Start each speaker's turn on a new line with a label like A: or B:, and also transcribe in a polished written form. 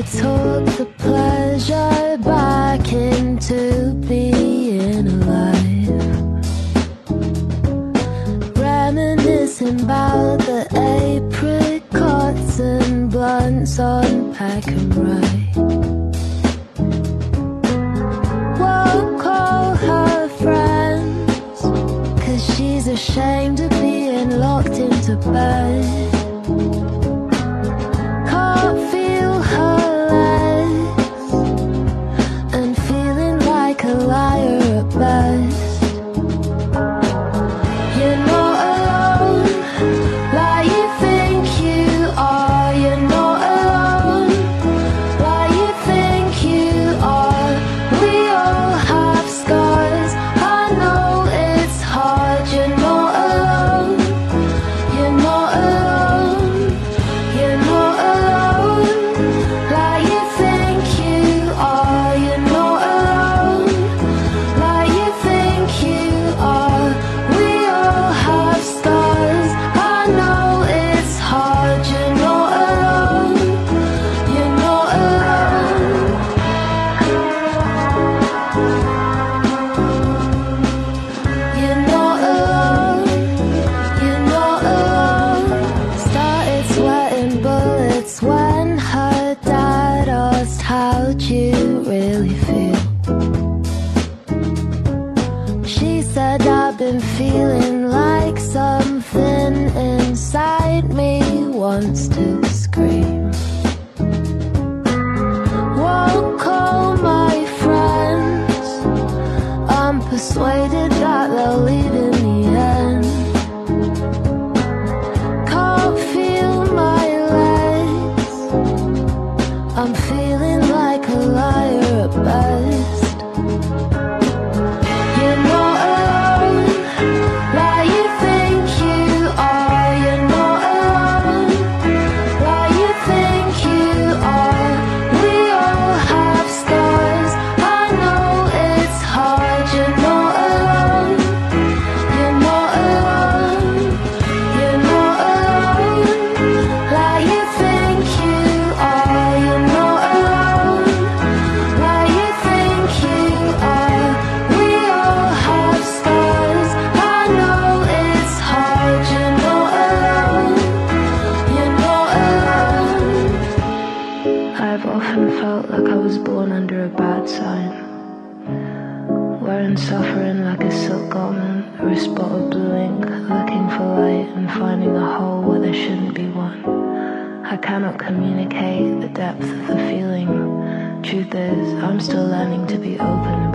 A: took the pleasure back into being alive, reminiscing about the apricots and blunts on Pack and Ride. Won't call her friends, 'cause she's ashamed of being locked into bed. Can't feel her legs, and feeling like a liar at best. You're not alone, like you think you are. You're not alone, like you think you are. We all have scars, I know it's hard. You're not alone, you're not alone. You're not alone, like you think you are. You're not alone, like you think you are. We all have scars, I know it's hard. You're not alone, you're not alone. You're not alone, you're not alone. Started sweating bullets when her dad asked, how'd you really feel? She said, I've been feeling like something inside me wants to scream. Won't call my friends, I'm persuaded that they'll leave in the end. Can't feel my legs, I'm feeling like a liar at best. You're not alone, like you think you are. You're not alone, like you think you are. We all have scars, I know it's hard. You're not alone, you're not alone. You're not alone, like you think you are. You're not alone, like you think you are. We all have scars, I know it's hard. You're not alone, you're not alone. I've often felt like I was born under a bad sign, wearing suffering like a silk garment, or a spot of blue ink, looking for light and finding a hole where there shouldn't be one. I cannot communicate the depth of the feeling. Truth is, I'm still learning to be open